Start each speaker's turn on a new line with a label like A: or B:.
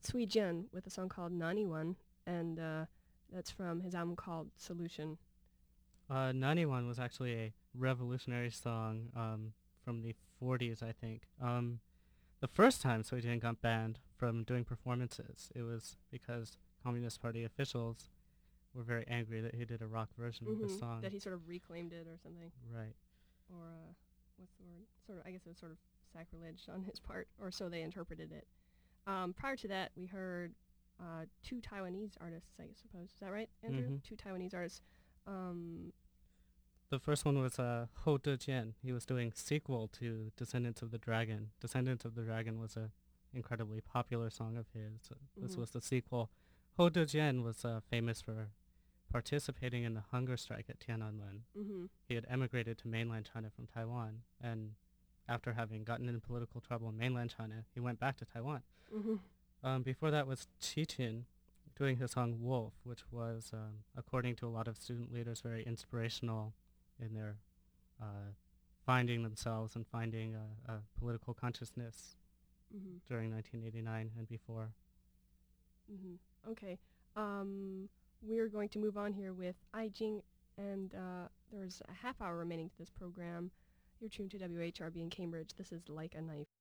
A: Cui Jian with a song called Nani One, and that's from his album called Solution.
B: 91 was actually a revolutionary song from the 40s, I think. The first time Sui Jin got banned from doing performances, it was because Communist Party officials were very angry that he did a rock version of the song.
A: That he sort of reclaimed it or something.
B: Right.
A: Or, what's the word? Sort of, I guess it was sort of sacrilege on his part, or so they interpreted it. Prior to that, we heard two Taiwanese artists, I suppose. Is that right, Andrew?
B: Mm-hmm.
A: Two Taiwanese artists.
B: The first one was Hou Dejian. He was doing sequel to Descendants of the Dragon. Descendants of the Dragon was a incredibly popular song of his. This was the sequel. Hou Dejian was famous for participating in the hunger strike at Tiananmen. He had emigrated to mainland China from Taiwan, and after having gotten into political trouble in mainland China, he went back to Taiwan. Before that was Qichin doing his song Wolf, which was, according to a lot of student leaders, very inspirational in their finding themselves and finding a political consciousness during 1989 and before.
A: Okay. We're going to move on here with Ai Jing, and there's a half hour remaining to this program. You're tuned to WHRB in Cambridge. This is Like a Knife.